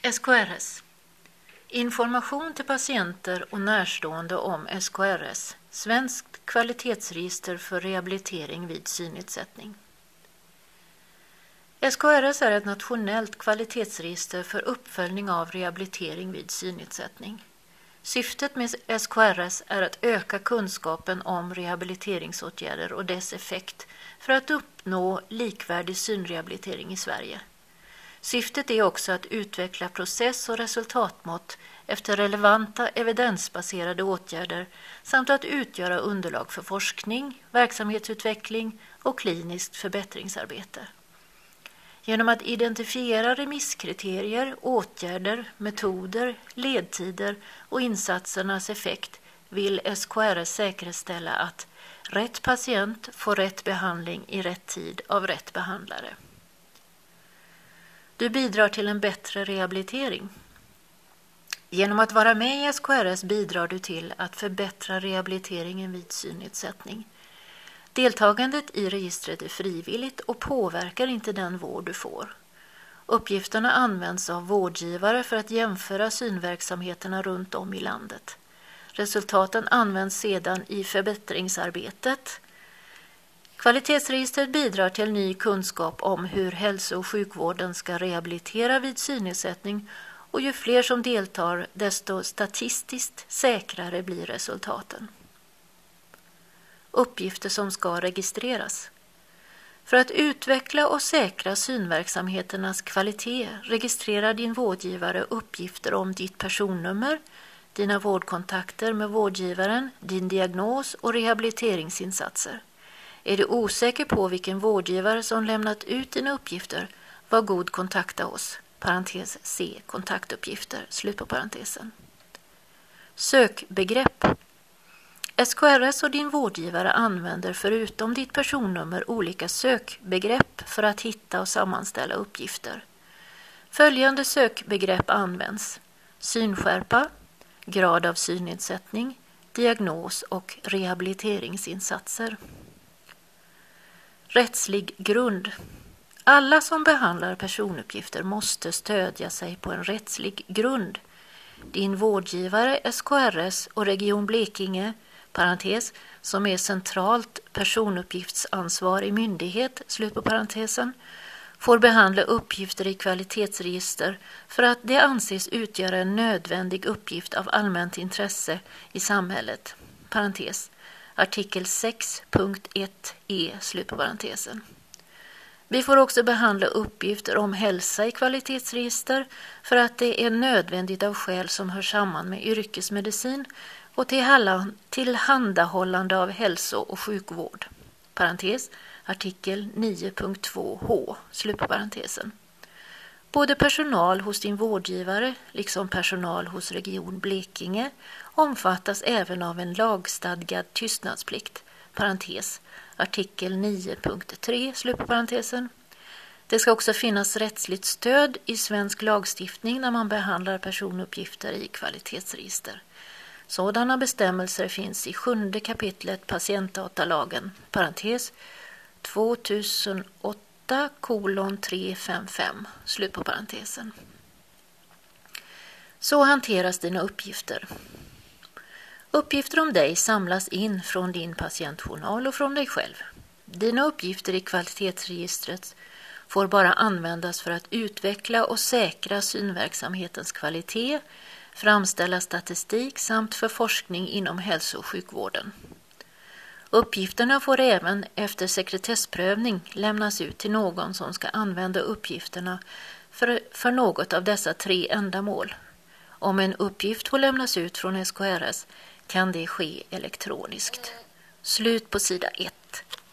SKRS. Information till patienter och närstående om SKRS, Svenskt kvalitetsregister för rehabilitering vid synnedsättning. SKRS är ett nationellt kvalitetsregister för uppföljning av rehabilitering vid synnedsättning. Syftet med SKRS är att öka kunskapen om rehabiliteringsåtgärder och dess effekt för att uppnå likvärdig synrehabilitering i Sverige. Syftet är också att utveckla process- och resultatmått efter relevanta evidensbaserade åtgärder samt att utgöra underlag för forskning, verksamhetsutveckling och kliniskt förbättringsarbete. Genom att identifiera remisskriterier, åtgärder, metoder, ledtider och insatsernas effekt vill SKRS säkerställa att rätt patient får rätt behandling i rätt tid av rätt behandlare. Du bidrar till en bättre rehabilitering. Genom att vara med i SKRS bidrar du till att förbättra rehabiliteringen vid synnedsättning. Deltagandet i registret är frivilligt och påverkar inte den vård du får. Uppgifterna används av vårdgivare för att jämföra synverksamheterna runt om i landet. Resultaten används sedan i förbättringsarbetet. Kvalitetsregistret bidrar till ny kunskap om hur hälso- och sjukvården ska rehabilitera vid synnedsättning, och ju fler som deltar, desto statistiskt säkrare blir resultaten. Uppgifter som ska registreras. För att utveckla och säkra synverksamheternas kvalitet registrerar din vårdgivare uppgifter om ditt personnummer, dina vårdkontakter med vårdgivaren, din diagnos och rehabiliteringsinsatser. Är du osäker på vilken vårdgivare som lämnat ut dina uppgifter, var god kontakta oss. Parentes C. Kontaktuppgifter. Slut på parentesen. Sökbegrepp. SKRS och din vårdgivare använder förutom ditt personnummer olika sökbegrepp för att hitta och sammanställa uppgifter. Följande sökbegrepp används: synskärpa, grad av synnedsättning, diagnos och rehabiliteringsinsatser. Rättslig grund. Alla som behandlar personuppgifter måste stödja sig på en rättslig grund. Din vårdgivare SKRS och Region Blekinge, parentes, som är centralt personuppgiftsansvarig myndighet, slut på parentesen, får behandla uppgifter i kvalitetsregister för att det anses utgöra en nödvändig uppgift av allmänt intresse i samhället, parentes, artikel 6.1e, slut på parentesen. Vi får också behandla uppgifter om hälsa i kvalitetsregister för att det är nödvändigt av skäl som hör samman med yrkesmedicin och tillhandahållande av hälso- och sjukvård, parentes, artikel 9.2h, slut på parentesen. Både personal hos din vårdgivare liksom personal hos Region Blekinge omfattas även av en lagstadgad tystnadsplikt, parentes, artikel 9.3, slut på parentesen. Det ska också finnas rättsligt stöd i svensk lagstiftning när man behandlar personuppgifter i kvalitetsregister. Sådana bestämmelser finns i 7:e kapitlet patientdatalagen, parentes, 2008:355, slut på parentesen. Så hanteras dina uppgifter. Uppgifter om dig samlas in från din patientjournal och från dig själv. Dina uppgifter i kvalitetsregistret får bara användas för att utveckla och säkra synverksamhetens kvalitet, framställa statistik samt för forskning inom hälso- och sjukvården. Uppgifterna får även efter sekretessprövning lämnas ut till någon som ska använda uppgifterna för något av dessa 3 ändamål. Om en uppgift får lämnas ut från SKRS kan det ske elektroniskt. Slut på sida 1.